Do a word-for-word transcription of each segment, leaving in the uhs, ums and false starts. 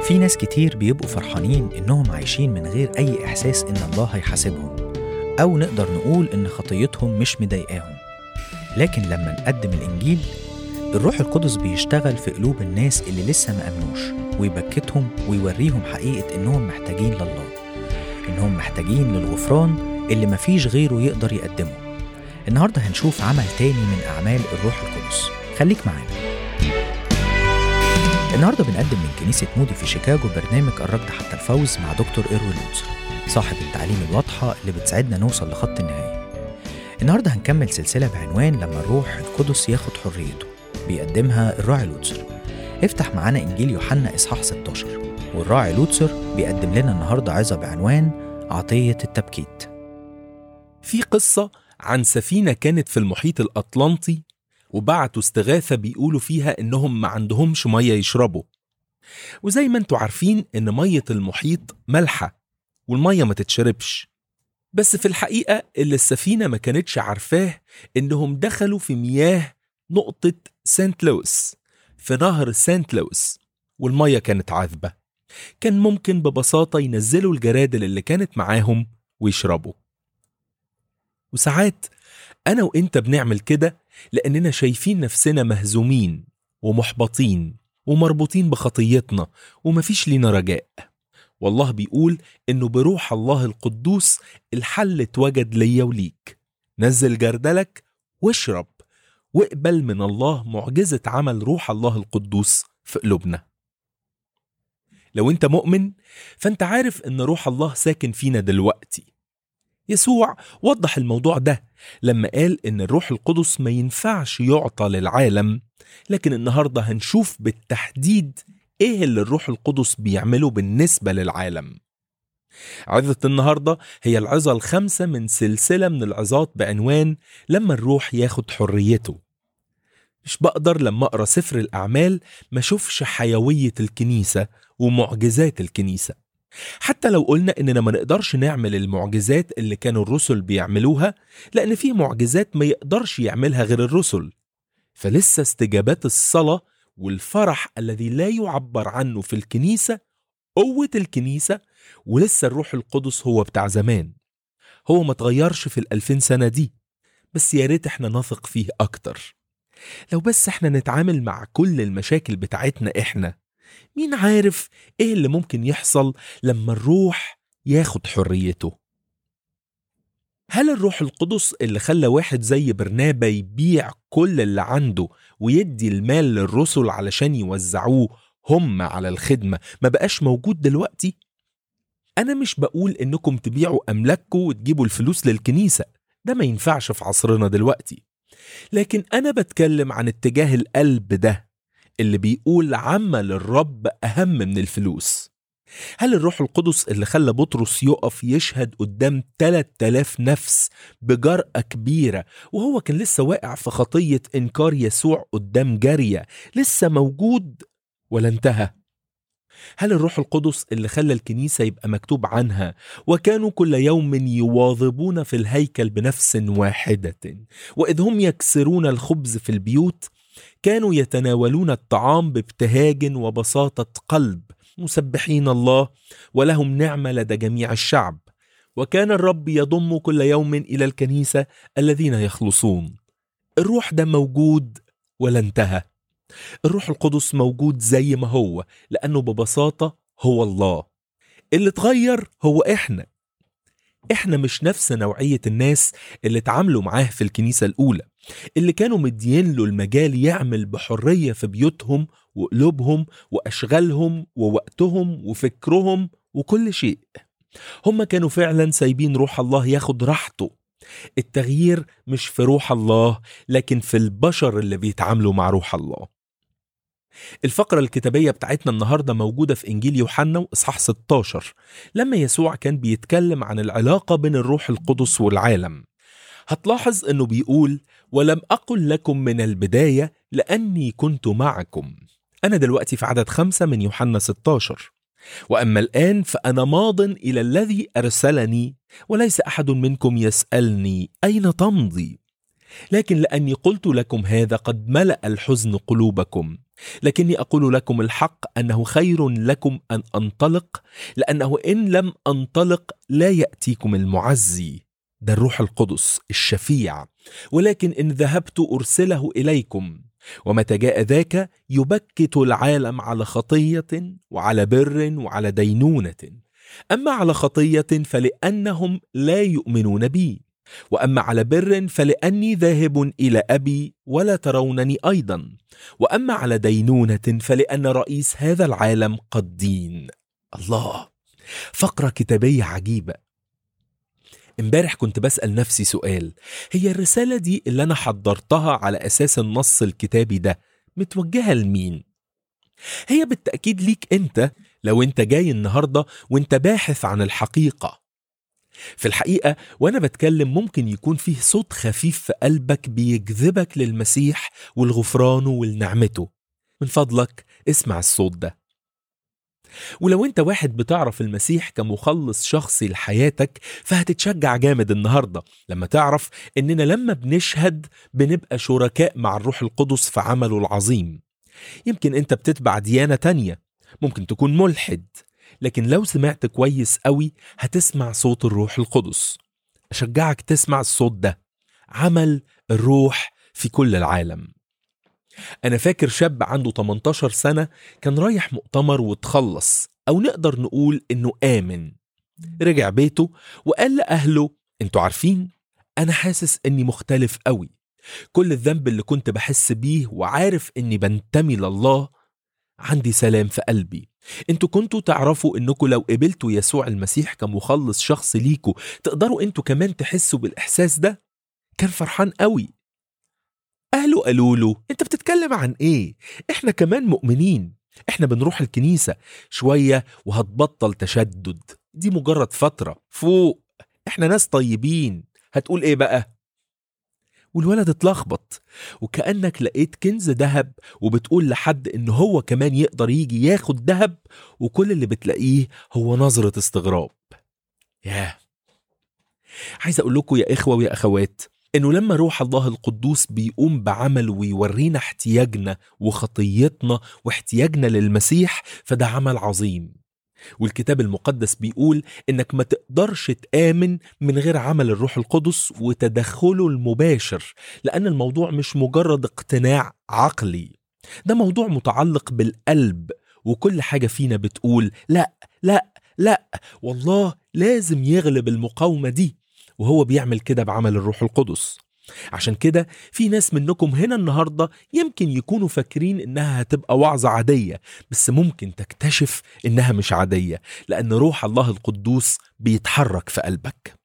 في ناس كتير بيبقوا فرحانين إنهم عايشين من غير أي إحساس إن الله هيحاسبهم، أو نقدر نقول إن خطيتهم مش مضايقاهم. لكن لما نقدم الإنجيل، الروح القدس بيشتغل في قلوب الناس اللي لسه ما أمنوش، ويبكتهم ويوريهم حقيقة إنهم محتاجين لله، إنهم محتاجين للغفران اللي مفيش غيره يقدر يقدمه. النهاردة هنشوف عمل تاني من أعمال الروح القدس. خليك معانا. النهاردة بنقدم من كنيسة مودي في شيكاغو برنامج الركض حتى الفوز مع دكتور إيروين لوتسر، صاحب التعليم الواضحة اللي بتساعدنا نوصل لخط النهاية. النهاردة هنكمل سلسلة بعنوان لما الروح القدس ياخد حريته، بيقدمها الراعي لوتسر. افتح معانا إنجيل يوحنا إصحاح ستة عشر، والراعي لوتسر بيقدم لنا النهاردة عظة بعنوان عطية التبكيت. في قصة عن سفينة كانت في المحيط الأطلنطي، وبعتوا استغاثة بيقولوا فيها إنهم ما عندهمش مية يشربوا. وزي ما انتوا عارفين إن مية المحيط مالحة والمية ما تتشربش. بس في الحقيقة اللي السفينة ما كانتش عارفاه إنهم دخلوا في مياه نقطة سانت لويس، في نهر سانت لويس، والمية كانت عذبة. كان ممكن ببساطة ينزلوا الجرادل اللي كانت معاهم ويشربوا. وساعات أنا وإنت بنعمل كده لأننا شايفين نفسنا مهزومين ومحبطين ومربوطين بخطيتنا ومفيش لينا رجاء. والله بيقول إنه بروح الله القدوس الحل اتوجد ليا وليك. نزل جردلك واشرب، واقبل من الله معجزة عمل روح الله القدوس في قلوبنا. لو انت مؤمن فانت عارف ان روح الله ساكن فينا دلوقتي. يسوع وضح الموضوع ده لما قال ان الروح القدس ما ينفعش يعطى للعالم، لكن النهاردة هنشوف بالتحديد ايه اللي الروح القدس بيعمله بالنسبة للعالم. عظة النهاردة هي العظة الخامسة من سلسلة من العظات بعنوان لما الروح ياخد حريته. مش بقدر لما أقرأ سفر الأعمال ما شوفش حيوية الكنيسة ومعجزات الكنيسة. حتى لو قلنا إننا ما نقدرش نعمل المعجزات اللي كانوا الرسل بيعملوها، لأن في معجزات ما يقدرش يعملها غير الرسل، فلسه استجابات الصلاة والفرح الذي لا يعبر عنه في الكنيسة قوة الكنيسة، ولسه الروح القدس هو بتاع زمان. هو ما تغيرش في الألفين سنة دي، بس يا ريت احنا نثق فيه أكتر. لو بس احنا نتعامل مع كل المشاكل بتاعتنا احنا، مين عارف ايه اللي ممكن يحصل لما الروح ياخد حريته؟ هل الروح القدس اللي خلى واحد زي برنابا يبيع كل اللي عنده ويدي المال للرسل علشان يوزعوه هم على الخدمة ما بقاش موجود دلوقتي؟ أنا مش بقول إنكم تبيعوا أملاككم وتجيبوا الفلوس للكنيسة، ده ما ينفعش في عصرنا دلوقتي. لكن أنا بتكلم عن اتجاه القلب ده اللي بيقول عمل الرب أهم من الفلوس. هل الروح القدس اللي خلى بطرس يقف يشهد قدام ثلاثة آلاف نفس بجرأة كبيرة وهو كان لسه واقع في خطية إنكار يسوع قدام جارية لسه موجود ولا انتهى؟ هل الروح القدس اللي خلى الكنيسة يبقى مكتوب عنها وكانوا كل يوم يواظبون في الهيكل بنفس واحدة، وإذ هم يكسرون الخبز في البيوت كانوا يتناولون الطعام بابتهاج وبساطة قلب مسبحين الله ولهم نعمة لدى جميع الشعب، وكان الرب يضم كل يوم إلى الكنيسة الذين يخلصون؟ الروح ده موجود ولا انتهى؟ الروح القدس موجود زي ما هو، لأنه ببساطة هو الله. اللي اتغير هو إحنا. إحنا مش نفس نوعية الناس اللي اتعاملوا معاه في الكنيسة الأولى، اللي كانوا مدين له المجال يعمل بحرية في بيوتهم وقلوبهم وأشغالهم ووقتهم وفكرهم وكل شيء. هم كانوا فعلا سايبين روح الله ياخد راحته. التغيير مش في روح الله، لكن في البشر اللي بيتعاملوا مع روح الله. الفقرة الكتابية بتاعتنا النهاردة موجودة في إنجيل يوحنا وإصحاح ستة عشر، لما يسوع كان بيتكلم عن العلاقة بين الروح القدس والعالم. هتلاحظ أنه بيقول ولم أقل لكم من البداية لأني كنت معكم. أنا دلوقتي في عدد خمسة من يوحنا ستة عشر. وأما الآن فأنا ماض إلى الذي أرسلني، وليس أحد منكم يسألني أين تمضي، لكن لأني قلت لكم هذا قد ملأ الحزن قلوبكم. لكني أقول لكم الحق أنه خير لكم أن أنطلق، لأنه إن لم أنطلق لا يأتيكم المعزي، ده الروح القدس الشفيع، ولكن إن ذهبت أرسله إليكم. ومتى جاء ذاك يبكت العالم على خطية وعلى بر وعلى دينونة. أما على خطية فلأنهم لا يؤمنون بي، وأما على بر فلأني ذاهب إلى أبي ولا ترونني أيضا، وأما على دينونة فلأن رئيس هذا العالم قد دين. الله، فقرة كتابية عجيبة. امبارح كنت بسأل نفسي سؤال: هي الرسالة دي اللي أنا حضرتها على أساس النص الكتابي ده متوجهة لمين؟ هي بالتأكيد ليك أنت، لو أنت جاي النهاردة وأنت باحث عن الحقيقة. في الحقيقة وأنا بتكلم ممكن يكون فيه صوت خفيف في قلبك بيجذبك للمسيح والغفران والنعمته. من فضلك اسمع الصوت ده. ولو انت واحد بتعرف المسيح كمخلص شخصي لحياتك فهتتشجع جامد النهاردة لما تعرف اننا لما بنشهد بنبقى شركاء مع الروح القدس في عمله العظيم. يمكن انت بتتبع ديانة تانية، ممكن تكون ملحد، لكن لو سمعت كويس قوي هتسمع صوت الروح القدس. أشجعك تسمع الصوت ده، عمل الروح في كل العالم. أنا فاكر شاب عنده تمنتاشر سنة كان رايح مؤتمر وتخلص، أو نقدر نقول إنه آمن. رجع بيته وقال لأهله: انتوا عارفين أنا حاسس إني مختلف قوي، كل الذنب اللي كنت بحس بيه وعارف إني بنتمي لله، عندي سلام في قلبي. انتوا كنتوا تعرفوا انكم لو قبلتوا يسوع المسيح كمخلص شخص ليكوا تقدروا انتوا كمان تحسوا بالإحساس ده؟ كان فرحان قوي. أهله قالوا له: انت بتتكلم عن ايه؟ احنا كمان مؤمنين، احنا بنروح الكنيسة شوية وهتبطل تشدد، دي مجرد فترة، فوق، احنا ناس طيبين، هتقول ايه بقى؟ والولد اتلخبط، وكأنك لقيت كنز ذهب وبتقول لحد ان هو كمان يقدر يجي ياخد ذهب، وكل اللي بتلاقيه هو نظرة استغراب. ياه، عايز اقول لكم يا اخوة ويا اخوات انه لما روح الله القدوس بيقوم بعمل ويورينا احتياجنا وخطيتنا واحتياجنا للمسيح، فده عمل عظيم. والكتاب المقدس بيقول انك ما تقدرش تآمن من غير عمل الروح القدس وتدخله المباشر، لان الموضوع مش مجرد اقتناع عقلي، ده موضوع متعلق بالقلب، وكل حاجة فينا بتقول لا لا لا، والله لازم يغلب المقاومة دي، وهو بيعمل كده بعمل الروح القدس. عشان كده في ناس منكم هنا النهاردة يمكن يكونوا فاكرين إنها هتبقى وعظة عادية، بس ممكن تكتشف إنها مش عادية، لأن روح الله القدوس بيتحرك في قلبك.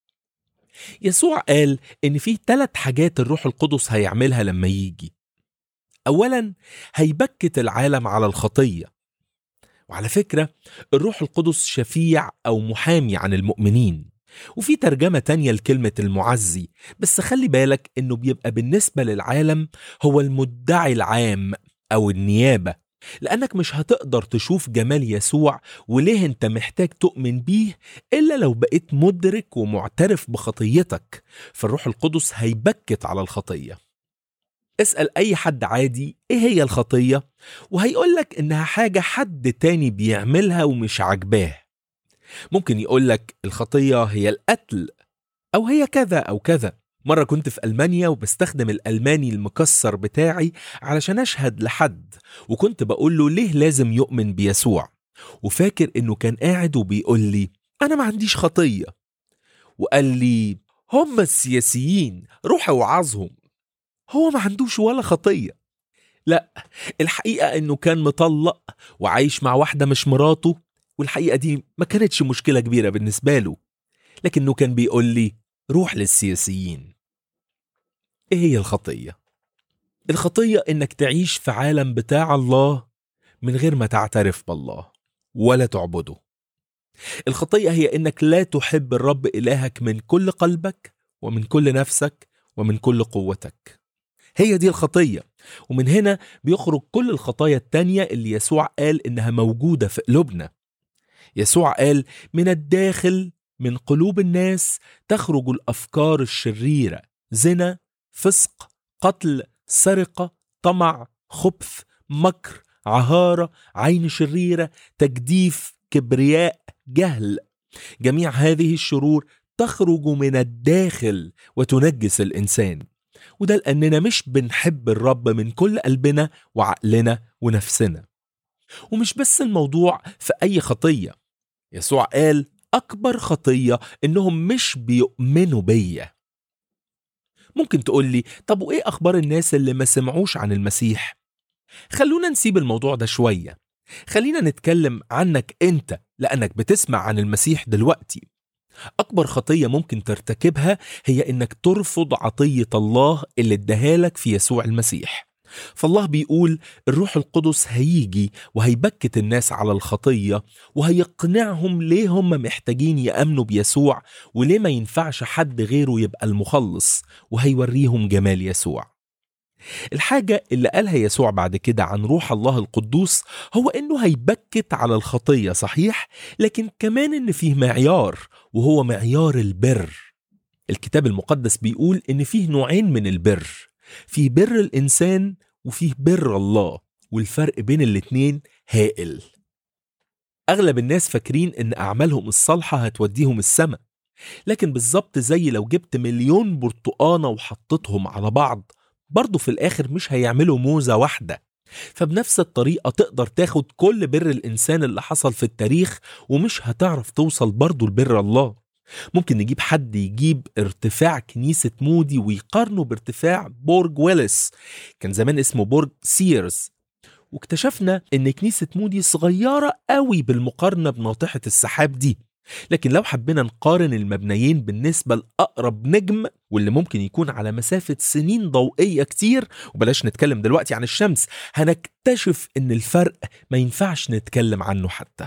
يسوع قال إن في ثلاث حاجات الروح القدس هيعملها لما يجي. أولا، هيبكت العالم على الخطية. وعلى فكرة الروح القدس شفيع أو محامي عن المؤمنين، وفي ترجمة تانية لكلمة المعزي، بس خلي بالك انه بيبقى بالنسبة للعالم هو المدعي العام او النيابة، لانك مش هتقدر تشوف جمال يسوع وليه انت محتاج تؤمن بيه الا لو بقيت مدرك ومعترف بخطيتك، فالروح القدس هيبكت على الخطية. اسأل اي حد عادي ايه هي الخطية وهيقولك انها حاجة حد تاني بيعملها ومش عجباه. ممكن يقولك الخطية هي القتل، أو هي كذا أو كذا. مرة كنت في ألمانيا وبستخدم الألماني المكسر بتاعي علشان أشهد لحد، وكنت بقول له ليه لازم يؤمن بيسوع، وفاكر إنه كان قاعد وبيقول لي أنا ما عنديش خطية، وقال لي هم السياسيين روح وعظهم، هو ما عندوش ولا خطية. لا، الحقيقة إنه كان مطلق وعايش مع واحدة مش مراته، والحقيقة دي ما كانتش مشكلة كبيرة بالنسبة له، لكنه كان بيقول لي روح للسياسيين. ايه هي الخطية؟ الخطية انك تعيش في عالم بتاع الله من غير ما تعترف بالله ولا تعبده. الخطية هي انك لا تحب الرب إلهك من كل قلبك ومن كل نفسك ومن كل قوتك. هي دي الخطية، ومن هنا بيخرج كل الخطايا التانية اللي يسوع قال انها موجودة في قلوبنا. يسوع قال من الداخل من قلوب الناس تخرج الأفكار الشريرة، زنا، فسق، قتل، سرقة، طمع، خبث، مكر، عهارة، عين شريرة، تجديف، كبرياء، جهل. جميع هذه الشرور تخرج من الداخل وتنجس الإنسان، وده لأننا مش بنحب الرب من كل قلبنا وعقلنا ونفسنا. ومش بس الموضوع في أي خطية، يسوع قال أكبر خطية إنهم مش بيؤمنوا بيا. ممكن تقولي طب وإيه أخبار الناس اللي ما سمعوش عن المسيح؟ خلونا نسيب الموضوع ده شوية، خلينا نتكلم عنك أنت لأنك بتسمع عن المسيح دلوقتي. أكبر خطية ممكن ترتكبها هي إنك ترفض عطية الله اللي اداهالك في يسوع المسيح. فالله بيقول الروح القدس هيجي وهيبكت الناس على الخطية وهيقنعهم ليه هم محتاجين يأمنوا بيسوع وليه ما ينفعش حد غيره يبقى المخلص، وهيوريهم جمال يسوع. الحاجة اللي قالها يسوع بعد كده عن روح الله القدوس هو إنه هيبكت على الخطية صحيح، لكن كمان إن فيه معيار، وهو معيار البر. الكتاب المقدس بيقول إن فيه نوعين من البر، فيه بر الإنسان وفيه بر الله، والفرق بين الاتنين هائل. أغلب الناس فاكرين إن أعمالهم الصالحة هتوديهم السماء، لكن بالظبط زي لو جبت مليون برتقانة وحطتهم على بعض برضو في الآخر مش هيعملوا موزة واحدة. فبنفس الطريقة تقدر تاخد كل بر الإنسان اللي حصل في التاريخ ومش هتعرف توصل برضو لبر الله. ممكن نجيب حد يجيب ارتفاع كنيسة مودي ويقارنه بارتفاع برج ويلس، كان زمان اسمه برج سيرز، واكتشفنا ان كنيسة مودي صغيرة قوي بالمقارنة بناطحة السحاب دي. لكن لو حبينا نقارن المبنيين بالنسبة لأقرب نجم واللي ممكن يكون على مسافة سنين ضوئية كتير، وبلاش نتكلم دلوقتي عن الشمس، هنكتشف ان الفرق ما ينفعش نتكلم عنه حتى.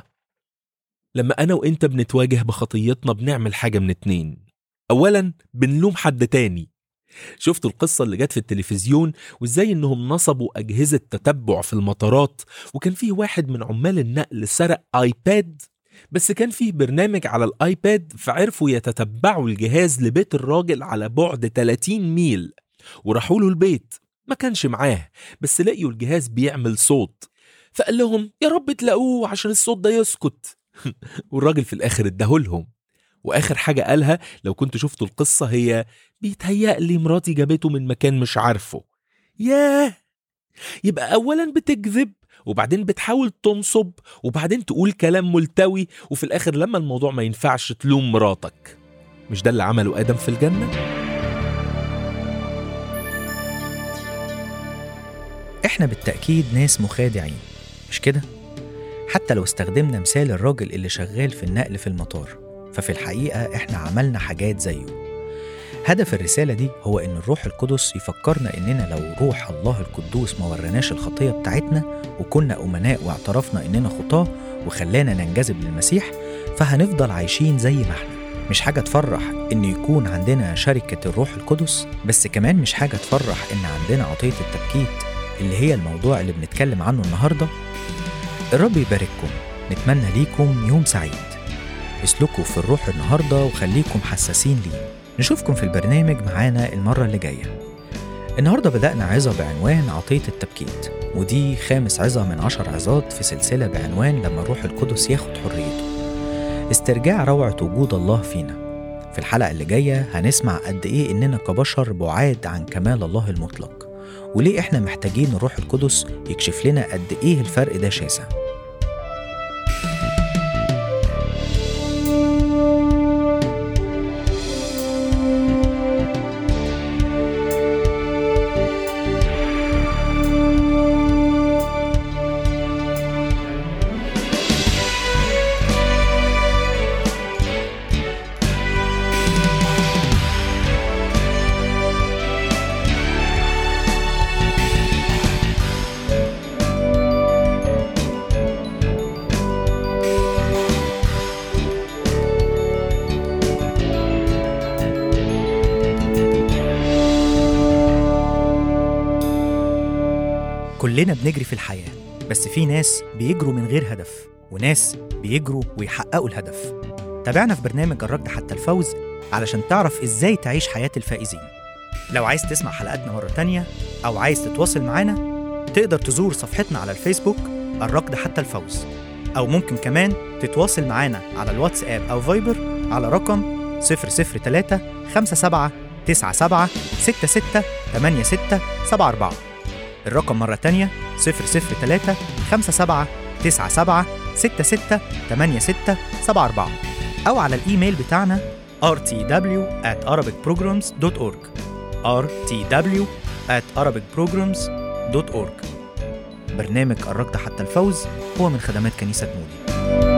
لما أنا وإنت بنتواجه بخطيتنا بنعمل حاجة من اتنين. أولا بنلوم حد تاني. شفتوا القصة اللي جت في التلفزيون وإزاي إنهم نصبوا أجهزة تتبع في المطارات، وكان فيه واحد من عمال النقل سرق آيباد، بس كان فيه برنامج على الآيباد فعرفوا يتتبعوا الجهاز لبيت الراجل على بعد ثلاثين ميل، وراحوا له البيت ما كانش معاه، بس لقيوا الجهاز بيعمل صوت، فقال لهم يا رب تلاقوه عشان الصوت ده يسكت. والراجل في الآخر اداهولهم. وآخر حاجة قالها لو كنت شفتوا القصة هي بيتهيألي مراتي جابته من مكان مش عارفه. ياه، يبقى أولا بتكذب وبعدين بتحاول تنصب وبعدين تقول كلام ملتوي، وفي الآخر لما الموضوع ما ينفعش تلوم مراتك. مش ده اللي عمله آدم في الجنة؟ إحنا بالتأكيد ناس مخادعين، مش كده؟ حتى لو استخدمنا مثال الراجل اللي شغال في النقل في المطار، ففي الحقيقة إحنا عملنا حاجات زيه. هدف الرسالة دي هو إن الروح القدس يفكرنا إننا لو روح الله القدوس ما ورناش الخطية بتاعتنا وكنا أمناء واعترفنا إننا خطاة وخلانا ننجذب للمسيح، فهنفضل عايشين زي ما إحنا. مش حاجة تفرح إن يكون عندنا شركة الروح القدس، بس كمان مش حاجة تفرح إن عندنا عطية التبكيت اللي هي الموضوع اللي بنتكلم عنه النهاردة. الرب يبارككم، نتمنى ليكم يوم سعيد. اسلكوا في الروح النهاردة وخليكم حساسين ليه. نشوفكم في البرنامج معانا المرة اللي جاية. النهاردة بدأنا عظة بعنوان عطية التبكيت، ودي خامس عظة من عشر عظات في سلسلة بعنوان لما الروح القدس ياخد حريته، استرجاع روعة وجود الله فينا. في الحلقة اللي جاية هنسمع قد إيه إننا كبشر بعاد عن كمال الله المطلق، وليه إحنا محتاجين الروح القدس يكشف لنا قد إيه الفرق ده شاسع. كلنا بنجري في الحياة، بس في ناس بيجروا من غير هدف وناس بيجروا ويحققوا الهدف. تابعنا في برنامج الركض حتى الفوز علشان تعرف إزاي تعيش حياة الفائزين. لو عايز تسمع حلقاتنا مرة تانية أو عايز تتواصل معانا تقدر تزور صفحتنا على الفيسبوك الركض حتى الفوز، أو ممكن كمان تتواصل معانا على الواتساب أو فايبر على رقم صفر صفر تلاتة خمسة سبعة تسعة سبعة ستة ستة تمانية ستة سبعة أربعة. الرقم مرة تانية صفر صفر تلاتة خمسة سبعة تسعة سبعة ستة ستة تمانية ستة سبعة أربعة، أو على الإيميل بتاعنا آر تي دبليو آت أرابيك بروجرامز دوت أورج آر تي دبليو آت أرابيك بروجرامز دوت أورج. برنامج الركض حتى الفوز هو من خدمات كنيسة مودي.